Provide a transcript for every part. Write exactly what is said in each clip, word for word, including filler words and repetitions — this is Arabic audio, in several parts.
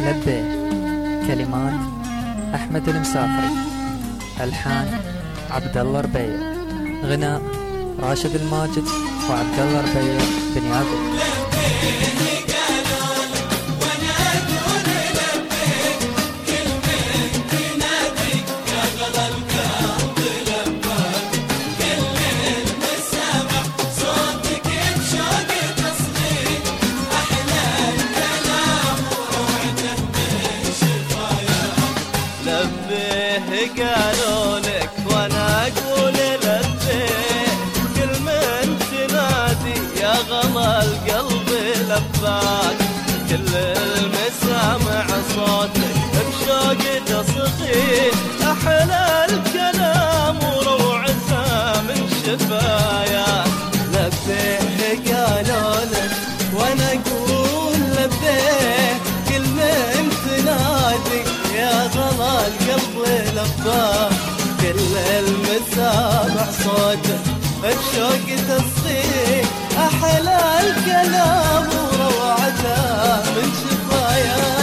لبيه. كلمات أحمد المسافري، ألحان عبد الله ربيع، غناء راشد الماجد وعبد الله ربيع بن يعقوب. لبيه قالوا لك وانا اقول لبيه، كل من تنادي يا غلا القلب لباك، كل المسامع صوتك بشوق تصغي، احلى الكلام وروعته من شفاياك. لبيه قالوا لك وانا اقول لبيه، كل من تنادي يا غلا القلب لباك، كل المسامع صوتك بشوق تصغي، احلى الكلام وروعته من شفاياك.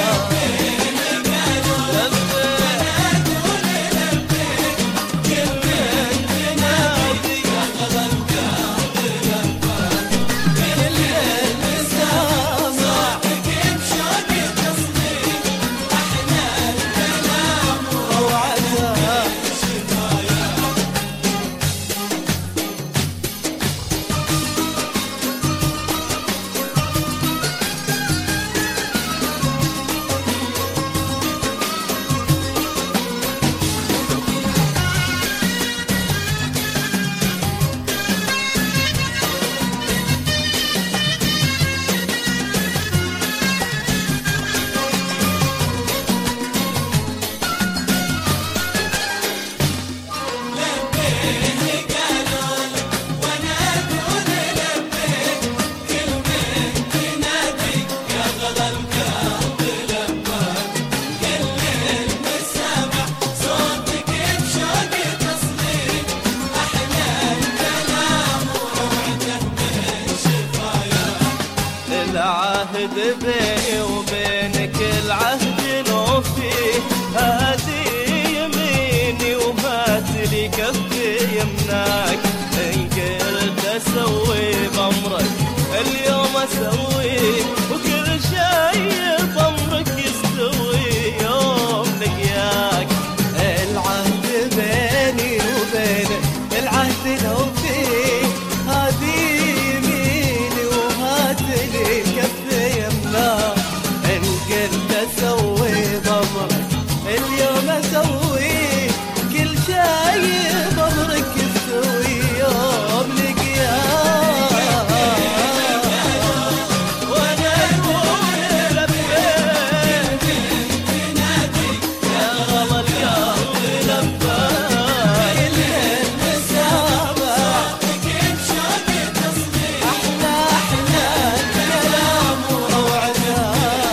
العهد بيني وبينك العهد نوفي، هذه يميني وهاتلي كفي يمناك، إن قلت أسوي بأمرك اليوم أسوي، وكل شيء بأمرك يستوي يوم لقياك. العهد بيني وبينك العهد نوفي، هذه أسوي بأمرك اليوم أسوي، كل شيء بأمرك يسوي يوم لقياك. وأنا أقول لبيك تنادي يا غلا القلب لباك، كل المسامع صوتك بشوق تصغي، أحلى أحلى الكلام وروعته.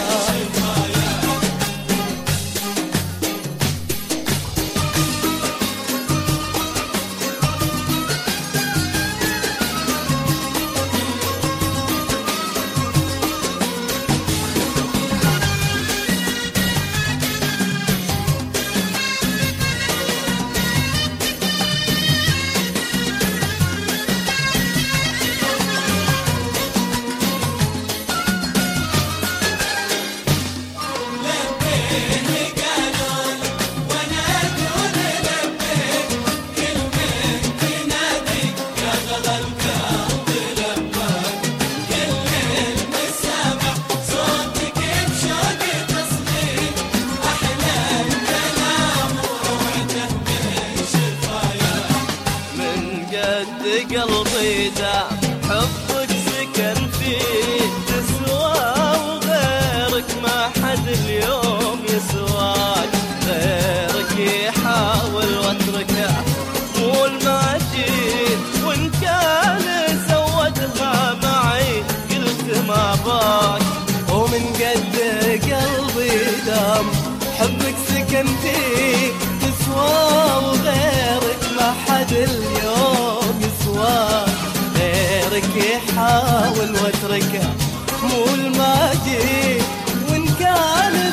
قلبي دام حبك سكن فيه، تسوى وغيرك ما حد اليوم يسواك، غيرك يحاول واتركه مو الماجد، وان كان زودها معي قلت ما باك. ومن قد قلبي دام حبك سكن فيه، تسوى وغيرك ما حد اليوم يسواك، غيرك يحاول واتركه مو الماجد، وان كان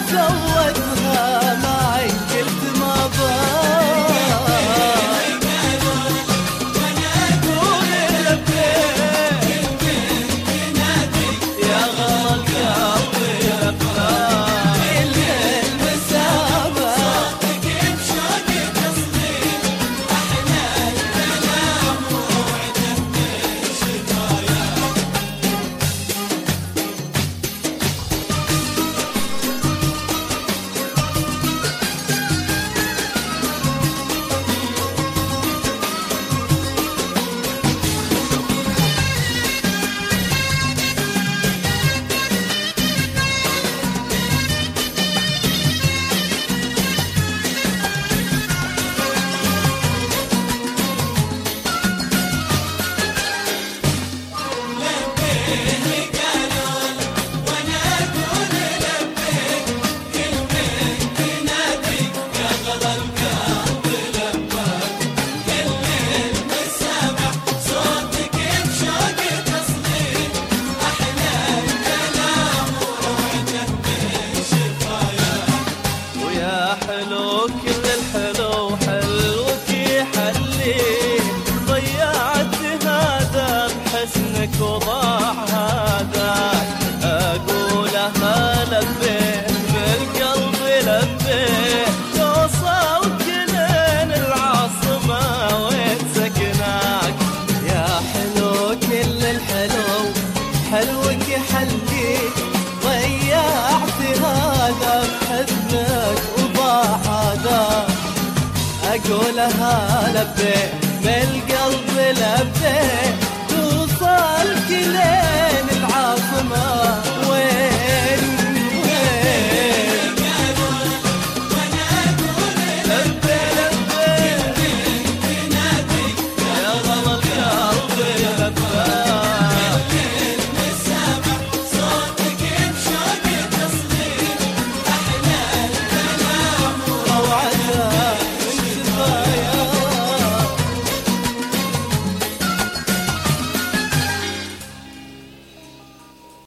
قولها لبيك من القلب لبيك توصل كلين العاصمة وين